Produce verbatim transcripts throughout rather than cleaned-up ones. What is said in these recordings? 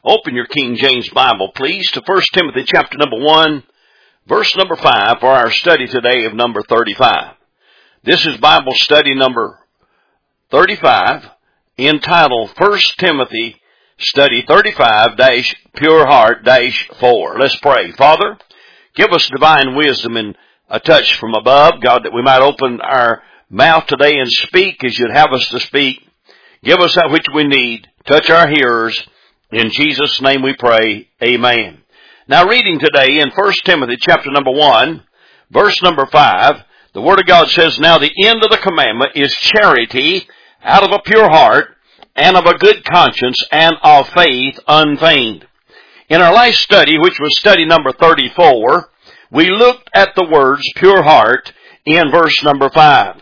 Open your King James Bible, please, to First Timothy chapter number one, verse number five for our study today of number thirty-five. This is Bible study number thirty-five, entitled First Timothy Study thirty-five dash Pure Heart dash four. Let's pray. Father, give us divine wisdom and a touch from above, God, that we might open our mouth today and speak as you'd have us to speak. Give us that which we need. Touch our hearers. In Jesus' name we pray. Amen. Now reading today in First Timothy chapter number one, verse number five, the Word of God says, Now the end of the commandment is charity out of a pure heart and of a good conscience and of faith unfeigned. In our last study, which was study number thirty-four, we looked at the words pure heart in verse number five.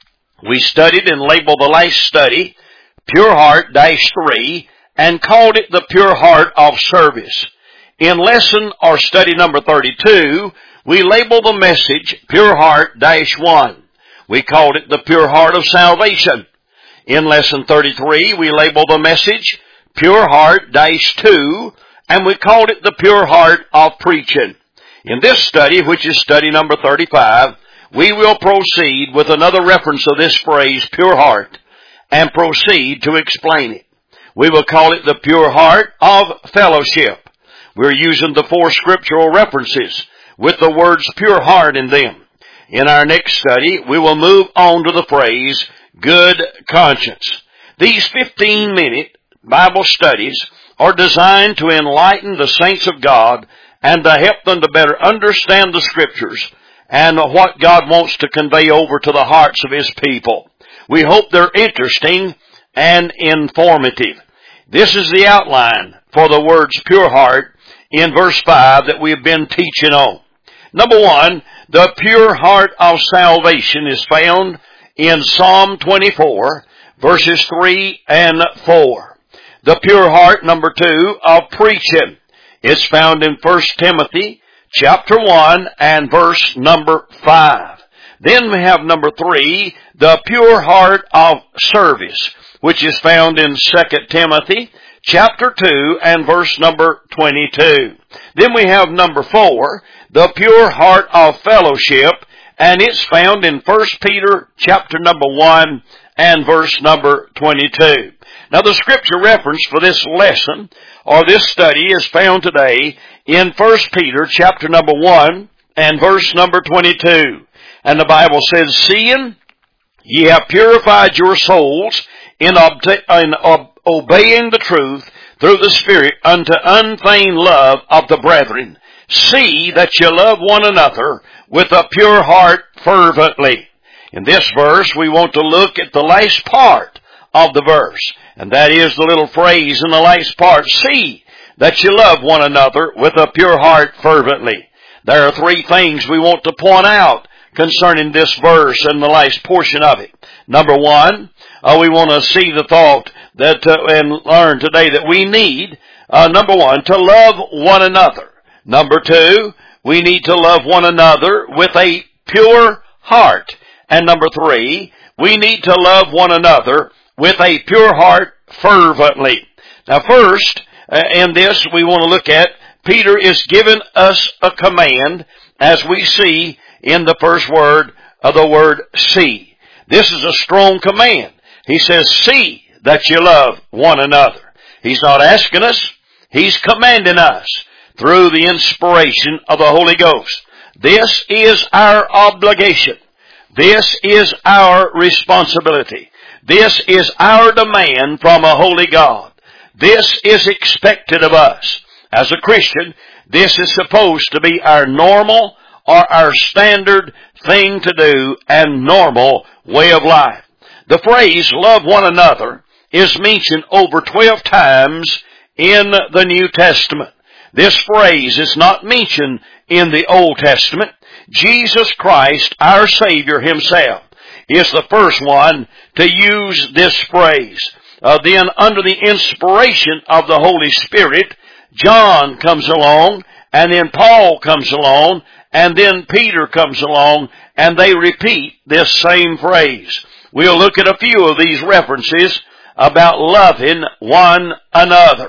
We studied and labeled the last study Pure Heart dash three and called it the Pure Heart of Service. In lesson or study number thirty-two, we labeled the message Pure Heart dash one. We called it the Pure Heart of Salvation. In lesson thirty-three, we labeled the message Pure Heart dash two and we called it the Pure Heart of Preaching. In this study, which is study number thirty-five, we will proceed with another reference of this phrase, pure heart, and proceed to explain it. We will call it the pure heart of fellowship. We're using the four scriptural references with the words pure heart in them. In our next study, we will move on to the phrase good conscience. These fifteen-minute Bible studies are designed to enlighten the saints of God and to help them to better understand the Scriptures and what God wants to convey over to the hearts of His people. We hope they're interesting and informative. This is the outline for the words pure heart in verse five that we have been teaching on. Number one, the pure heart of salvation is found in Psalm twenty-four, verses three and four. The pure heart, number two, of preaching is found in First Timothy chapter one and verse number five. Then we have number three, the pure heart of service, which is found in Second Timothy chapter two and verse number twenty-two. Then we have number four, the pure heart of fellowship, and it's found in First Peter chapter number one and verse number twenty-two. Now the scripture reference for this lesson or this study is found today in First Peter chapter number one and verse number twenty-two. And the Bible says, Seeing ye have purified your souls in, obta- in ob- obeying the truth through the Spirit unto unfeigned love of the brethren, see that ye love one another with a pure heart fervently. In this verse, we want to look at the last part of the verse. And that is the little phrase in the last part, see that you love one another with a pure heart fervently. There are three things we want to point out concerning this verse and the last portion of it. Number one, uh, we want to see the thought that uh, and learn today that we need, uh, number one, to love one another. Number two, we need to love one another with a pure heart. And number three, we need to love one another with a pure heart fervently. Now first, uh, in this we want to look at, Peter is giving us a command as we see in the first word of the word see. This is a strong command. He says, see that you love one another. He's not asking us, He's commanding us through the inspiration of the Holy Ghost. This is our obligation. This is our responsibility. This is our demand from a holy God. This is expected of us. As a Christian, this is supposed to be our normal or our standard thing to do and normal way of life. The phrase, love one another, is mentioned over twelve times in the New Testament. This phrase is not mentioned in the Old Testament. Jesus Christ, our Savior Himself, is the first one to use this phrase. Uh, then under the inspiration of the Holy Spirit, John comes along, and then Paul comes along, and then Peter comes along, and they repeat this same phrase. We'll look at a few of these references about loving one another.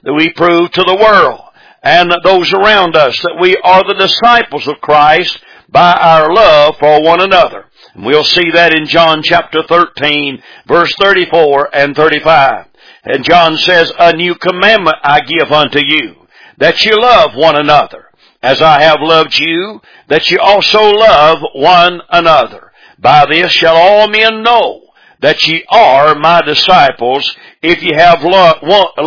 that we prove to the world and those around us that we are the disciples of Christ by our love for one another. And we'll see that in John chapter thirteen, verse thirty-four and thirty-five. And John says, "A new commandment I give unto you, that you love one another. As I have loved you, that you also love one another. By this shall all men know that ye are my disciples, if ye have love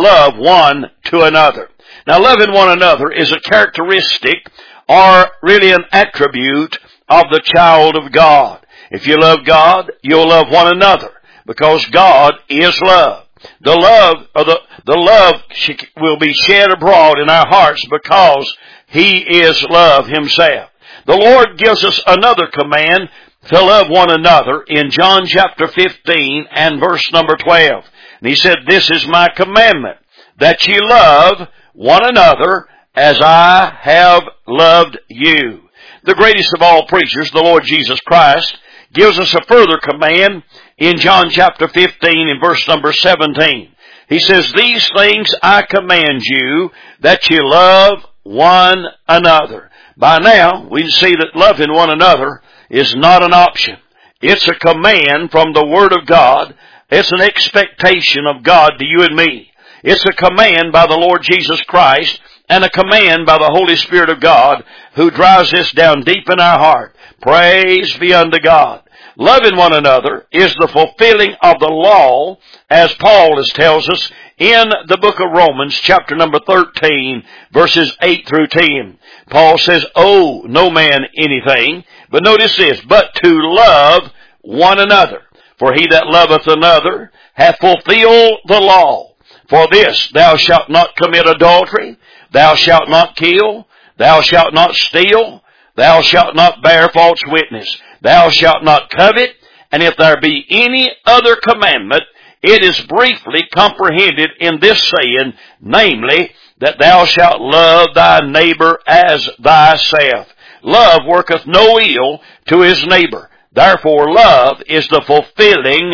one to another." Now, loving one another is a characteristic or really an attribute of the child of God. If you love God, you'll love one another, because God is love. The love, or the, the love will be shed abroad in our hearts because He is love Himself. The Lord gives us another command to love one another in John chapter fifteen and verse number twelve. And He said, "This is my commandment, that ye love one another as I have loved you." The greatest of all preachers, the Lord Jesus Christ, gives us a further command in John chapter fifteen and verse number seventeen. He says, "These things I command you, that ye love one another." By now, we see that loving one another is not an option. It's a command from the Word of God. It's an expectation of God to you and me. It's a command by the Lord Jesus Christ and a command by the Holy Spirit of God, who drives this down deep in our heart. Praise be unto God. Loving one another is the fulfilling of the law, as Paul tells us in the book of Romans, chapter number thirteen, verses eight through ten. Paul says, "Owe no man anything," but notice this, "but to love one another. For he that loveth another hath fulfilled the law. For this, thou shalt not commit adultery, thou shalt not kill, thou shalt not steal, thou shalt not bear false witness, thou shalt not covet, and if there be any other commandment, it is briefly comprehended in this saying, namely, that thou shalt love thy neighbor as thyself. Love worketh no ill to his neighbor. Therefore, love is the fulfilling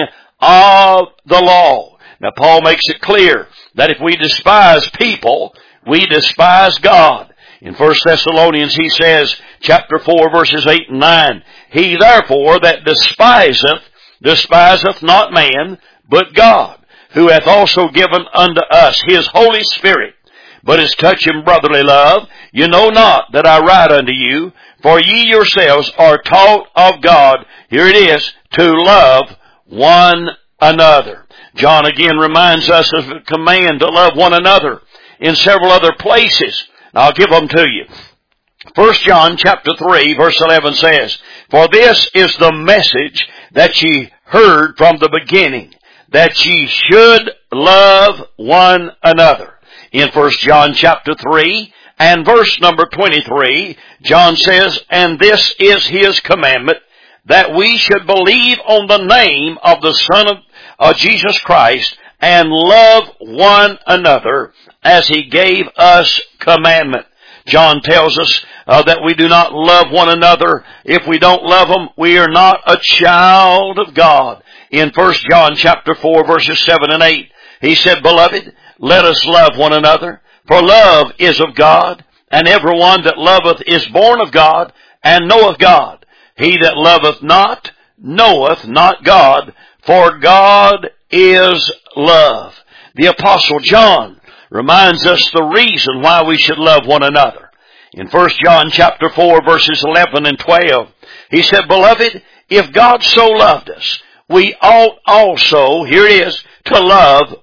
of the law." Now, Paul makes it clear that if we despise people, we despise God. In First Thessalonians, he says, chapter four, verses eight and nine, "He therefore that despiseth, despiseth not man, but God, who hath also given unto us His Holy Spirit. But as touching brotherly love, you know not that I write unto you, for ye yourselves are taught of God," here it is, "to love one another." John again reminds us of the command to love one another in several other places. I'll give them to you. First John chapter three, verse eleven says, "For this is the message that ye heard from the beginning, that ye should love one another." In First John chapter three and verse number twenty-three, John says, "And this is His commandment, that we should believe on the name of the Son of uh, Jesus Christ, and love one another as He gave us commandment." John tells us uh, that we do not love one another. If we don't love them, we are not a child of God. In First John chapter four, verses seven and eight, he said, "Beloved, let us love one another, for love is of God, and every one that loveth is born of God, and knoweth God. He that loveth not, knoweth not God, for God is love." The Apostle John reminds us the reason why we should love one another. In First John chapter four, verses eleven and twelve, he said, "Beloved, if God so loved us, we ought also," here it is, "to love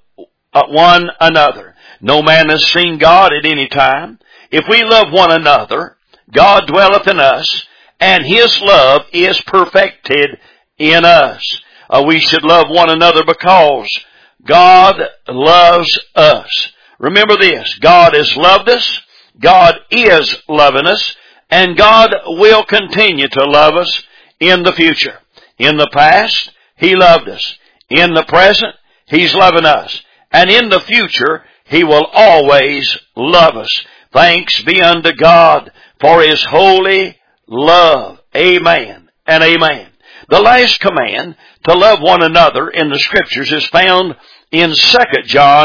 one another. No man has seen God at any time. If we love one another, God dwelleth in us, and His love is perfected in us." Uh, we should love one another because God loves us. Remember this, God has loved us, God is loving us, and God will continue to love us in the future. In the past, He loved us. In the present, He's loving us. And in the future, He will always love us. Thanks be unto God for His holy love. Amen and amen. The last command to love one another in the Scriptures is found in Second John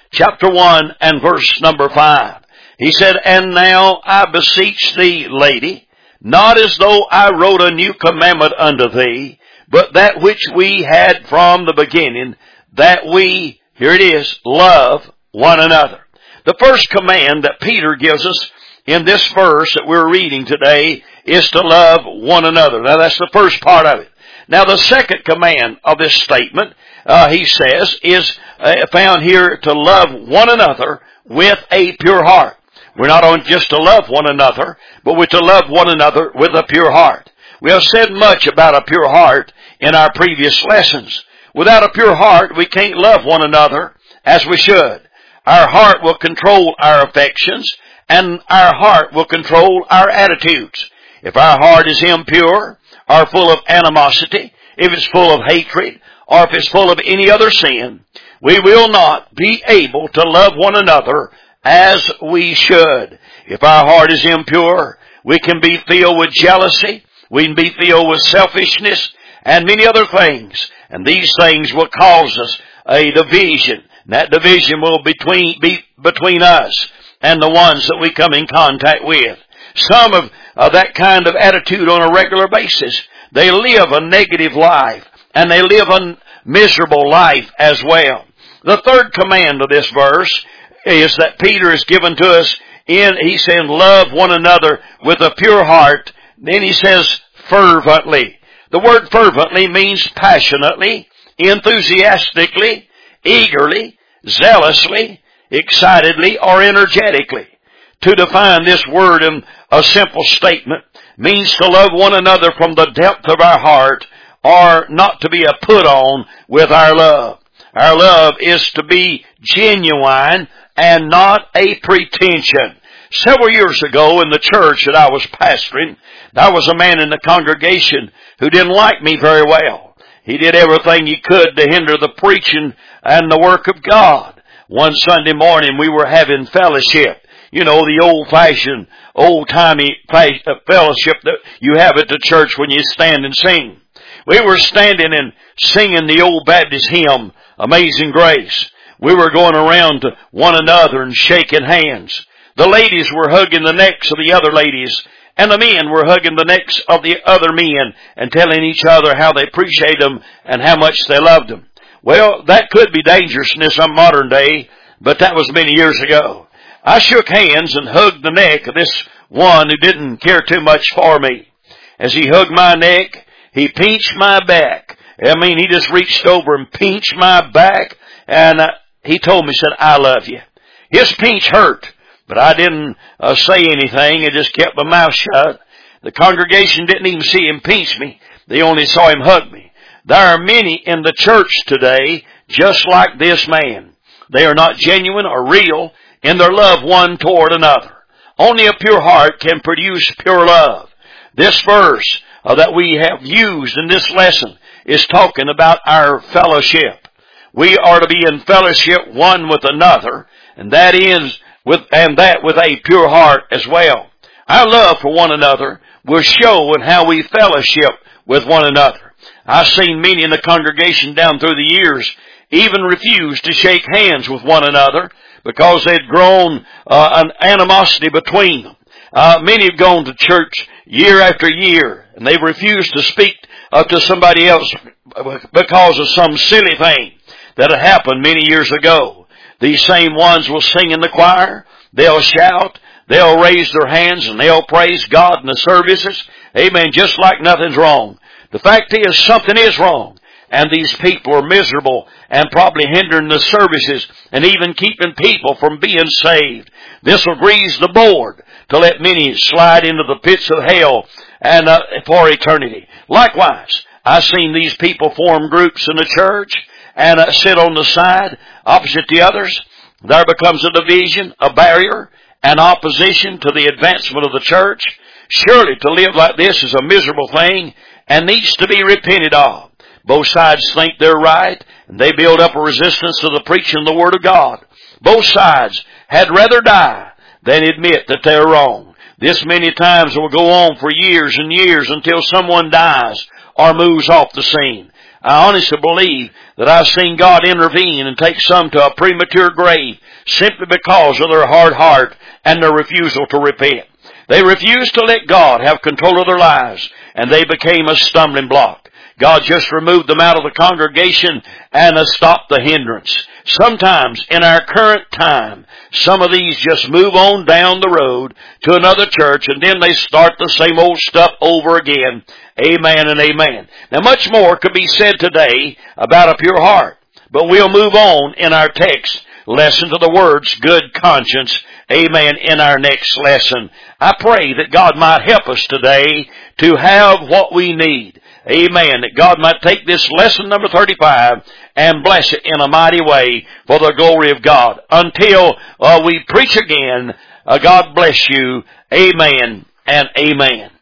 chapter one and verse number five. He said, "And now I beseech thee, lady, not as though I wrote a new commandment unto thee, but that which we had from the beginning, that we," here it is, "love one another." The first command that Peter gives us in this verse that we're reading today is to love one another. Now that's the first part of it. Now the second command of this statement, uh, he says, is uh, found here to love one another with a pure heart. We're not on just to love one another, but we're to love one another with a pure heart. We have said much about a pure heart in our previous lessons. Without a pure heart, we can't love one another as we should. Our heart will control our affections, and our heart will control our attitudes. If our heart is impure, or full of animosity, if it's full of hatred, or if it's full of any other sin, we will not be able to love one another as we should. If our heart is impure, we can be filled with jealousy, we can be filled with selfishness, and many other things. And these things will cause us a division. And that division will between, be between us and the ones that we come in contact with. Some of uh, that kind of attitude on a regular basis. They live a negative life, and they live a miserable life as well. The third command of this verse is that Peter has given to us in, he said, love one another with a pure heart. Then he says fervently. The word fervently means passionately, enthusiastically, eagerly, zealously, excitedly, or energetically. To define this word in a simple statement means to love one another from the depth of our heart, or not to be a put on with our love. Our love is to be genuine and not a pretension. Several years ago in the church that I was pastoring, there was a man in the congregation who didn't like me very well. He did everything he could to hinder the preaching and the work of God. One Sunday morning we were having fellowship. You know, the old-fashioned, old-timey fellowship that you have at the church when you stand and sing. We were standing and singing the old Baptist hymn, Amazing Grace. We were going around to one another and shaking hands. The ladies were hugging the necks of the other ladies, and the men were hugging the necks of the other men and telling each other how they appreciate them and how much they loved them. Well, that could be dangerous in this modern day, but that was many years ago. I shook hands and hugged the neck of this one who didn't care too much for me. As he hugged my neck, he pinched my back. I mean, he just reached over and pinched my back, and uh, he told me, said, "I love you." His pinch hurt, but I didn't uh, say anything. I just kept my mouth shut. The congregation didn't even see him pinch me. They only saw him hug me. There are many in the church today just like this man. They are not genuine or real in their love one toward another. Only a pure heart can produce pure love. This verse uh, that we have used in this lesson is talking about our fellowship. We are to be in fellowship one with another, and that is with, and that with a pure heart as well. Our love for one another will show in how we fellowship with one another. I've seen many in the congregation down through the years even refuse to shake hands with one another because they'd grown uh, an animosity between them. Uh, many have gone to church year after year, and they've refused to speak uh, to somebody else because of some silly thing that had happened many years ago. These same ones will sing in the choir, they'll shout, they'll raise their hands, and they'll praise God in the services. Amen, just like nothing's wrong. The fact is, something is wrong. And these people are miserable and probably hindering the services and even keeping people from being saved. This will grease the board to let many slide into the pits of hell and uh, for eternity. Likewise, I've seen these people form groups in the church and uh, sit on the side opposite the others. There becomes a division, a barrier, an opposition to the advancement of the church. Surely to live like this is a miserable thing and needs to be repented of. Both sides think they're right, and they build up a resistance to the preaching of the Word of God. Both sides had rather die than admit that they're wrong. This many times will go on for years and years until someone dies or moves off the scene. I honestly believe that I've seen God intervene and take some to a premature grave simply because of their hard heart and their refusal to repent. They refused to let God have control of their lives, and they became a stumbling block. God just removed them out of the congregation and has stopped the hindrance. Sometimes in our current time, some of these just move on down the road to another church, and then they start the same old stuff over again. Amen and amen. Now much more could be said today about a pure heart, but we'll move on in our text lesson to the words good conscience. Amen. In our next lesson, I pray that God might help us today to have what we need. Amen. That God might take this lesson number thirty-five and bless it in a mighty way for the glory of God. Until uh, we preach again, uh, God bless you. Amen and amen.